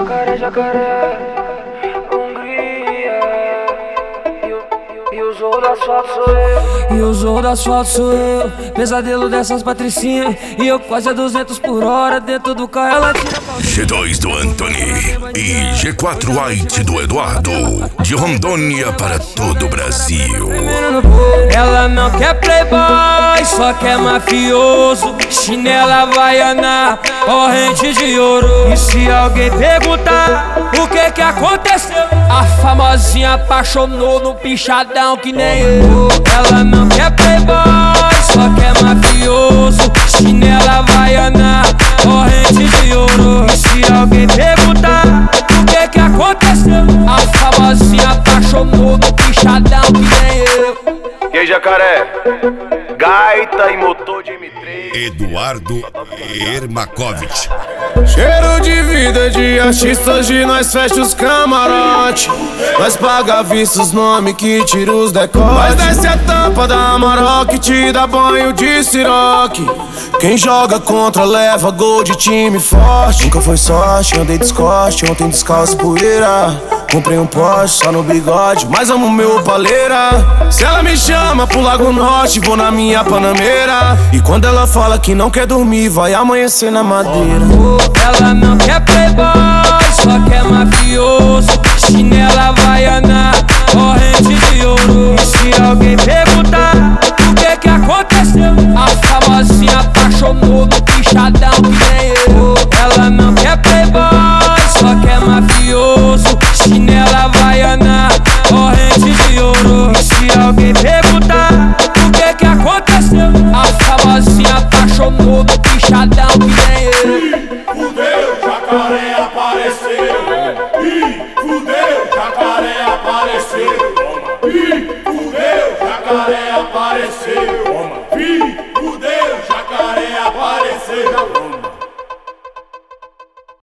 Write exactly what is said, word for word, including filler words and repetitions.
Jacaré, jacaré, Hungria. E o, e o Zorro do asfalto sou eu. E o Zorro do asfalto sou eu. Pesadelo dessas patricinhas. E eu quase a duzentos por hora. Dentro do carro ela tira pau. G dois do Anthony e G quatro White do Eduardo. De Rondônia para todo o Brasil. Ela não quer playboy, só quer mafioso. Chinela havaiana, corrente de ouro. E se alguém perguntar o que que aconteceu, a famosinha apaixonou no pichadão que nem eu. Ela não quer playboy, só quer mafioso. Chinela havaiana, corrente de ouro. E se alguém perguntar o que que aconteceu, a famosinha apaixonou no pichadão que nem eu. E aí, jacaré? Gaita e motor de M três. Eduardo Ermakovich. Cheiro de vida de artista, hoje nós fecha os camarote. Nós paga à vista os nomes que tira os decotes. Nós desce a tampa da Amarok, te dá banho de siroque. Quem joga contra leva gol de time forte. Nunca foi sorte, andei descoste, ontem descalço poeira. Comprei um Porsche só no bigode, mas amo meu paleira. Se ela me chama pro Lago Norte, vou na minha Panameira. E quando ela fala que não quer dormir, vai amanhecer na madeira. Ela não quer playboy, só quer mafioso. Chinela havaiana, corrente de ouro. E se alguém perguntar o que que aconteceu, a famosinha apaixonou no pichadão que nem eu. Ela não quer playboy, só quer mafioso. Chinela havaiana, corrente de ouro. E se alguém perguntar o que que aconteceu, a famosinha apaixonou no pichadão que nem eu. Fudeu, jacaré apareceu. Ih, fudeu, jacaré apareceu. Ih, fudeu, jacaré apareceu.